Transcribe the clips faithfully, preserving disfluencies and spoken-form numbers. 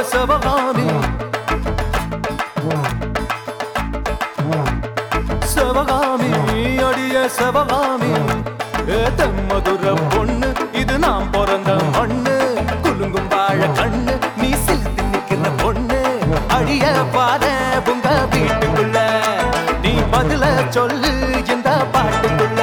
சிவகாமி சிவகாமி அடிய சிவகாமி தெம்மதுர பொண்ணு இது நாம் பிறந்த மண்ணு குலுங்கும் வாழ கண்ணு நீ சிலுத்து நிக்கிற பொண்ணு அடிய பாத உங்க வீட்டுக்குள்ள நீ பதில சொல்லு இந்த பாட்டுக்குள்ள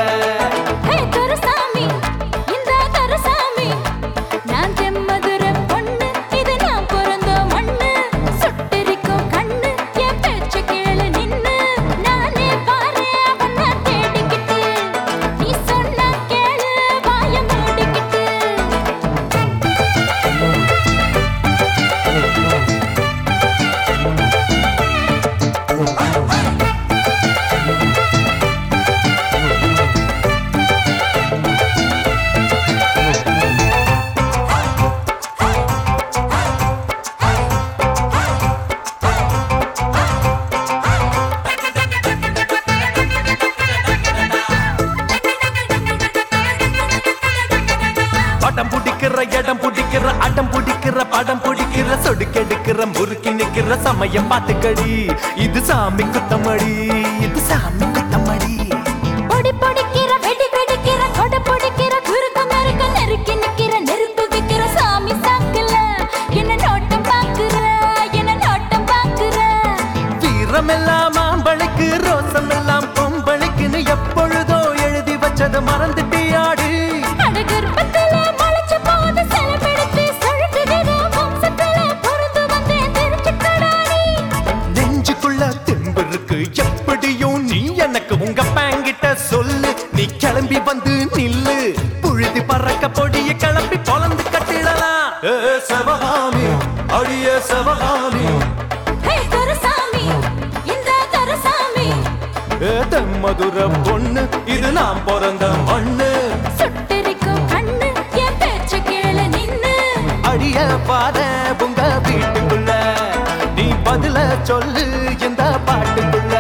படம் பிடிக்கிற இடம் பிடிக்கிற அடம் பிடிக்கிற படம் பிடிக்கிற சொடுக்கெடுக்கிற முறுக்கி நிக்கிற சமயம் பார்த்துக்கடி இது சாமி குத்தமடி இது சாமி குத்தமடி பொடி பொடிக்கிற வெடி வெடிக்கிற கொடை பொடிக்கிற குறுக்க நறுக்க நறுக்கி நிக்கிற நெருப்பு வைக்கிற சாமி சாக்கல என்ன நோட்டம் பாக்குற என்ன நோட்டம் பாக்குற வீரமெல்லாம் ஆம்பளுக்கு ரோசம் எல்லாம் பொம்பளுக்குன்னு எப்பொழுதோ எழுதி வச்சதை மறந்துட்டியாடி அடகர்ப்பத்துல முளைச்ச போது செலவெடுத்து சொல்லுகிற வம்சத்துல பொருந்து வந்தேன் தெரிஞ்சுக்கடாடி நெஞ்சுக்குள்ள தெம்பு இருக்கு எப்படியும் நீ எனக்கு உங்க பேங்கிட்ட சொல்லு நீ கிளம்பி வந்து நில்லு புழுதி பறக்க பொடிய கிளம்பி பொலந்து கட்டிடலாம் சிவகாமி அடிய சிவகாமி துரசாமி இந்த துரசாமி தெம்மதுர பொண்ணு இது நாம் பிறந்த மண்ணு சுட்டெரிக்கும் கண்ணு என் பேச்ச கேள நின்னு அடிய பாத உங்க வீட்டுக்குள்ள நீ பதில சொல்லு இந்த பாட்டுக்குள்ள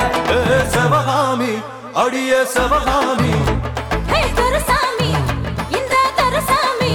சிவகாமி அடிய சிவகாமி துரசாமி இந்த துரசாமி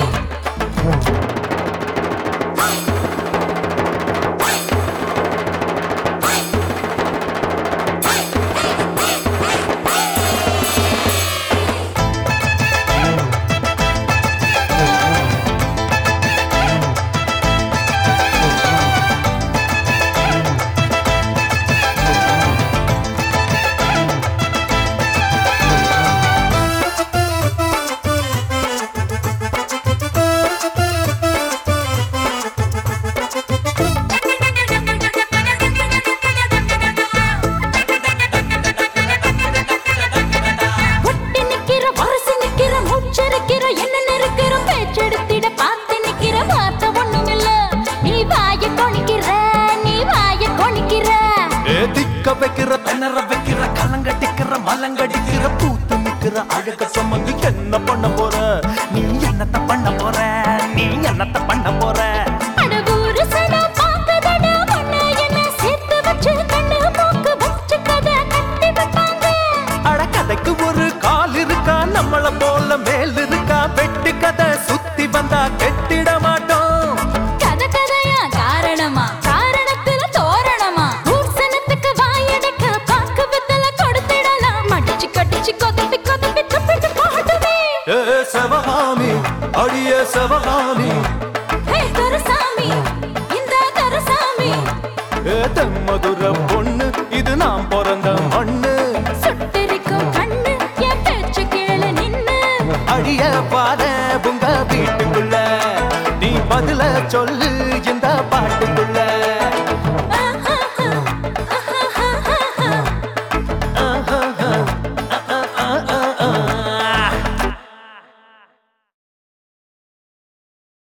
வைக்கிற திணற வைக்கிற கலங்கடிக்கிற மலங்கடிக்கிற பூத்து நிக்கிற அழக சம்மந்து என்ன பண்ண போற நீ என்னத்த பண்ண போற நீ என்னத்த பண்ண போற அடவூரு சடா பாக்கதடா ஒண்ணு என்ன சேர்த்து வச்சு கண்ணு மூக்கு வச்சு கதை கட்டி வைப்பாங்க அட கதைக்கு ஒரு கால் இருக்கா நம்மள போல மேல் இருக்கா வெட்டு கதை சுத்தி வந்தா கெட்டிட மாட்டோம் கதை கதையா காரணமா காரணத்துல தோரணமா ஊர்சனத்துக்கு வாயடைக்க பாக்கு வித்தல கொடுத்திடலாம் மடிச்சு கட்டிச்சு கொதப்பி கொதப்பி துப்பிட்டு போடுவே சிவகாமி அடிய சிவகாமி துரசாமி இந்த துரசாமி தெம்மதுர பொண்ணு இது நாம் பிறந்த மண்ணு சுட்டெரிக்கும் கண்ணு என் பேச்ச கேள நின்னு அடிய பாத உங்க வீட்டுக்குள்ள நீ பதில சொல்லு இந்த பாட்டுக்குள்ள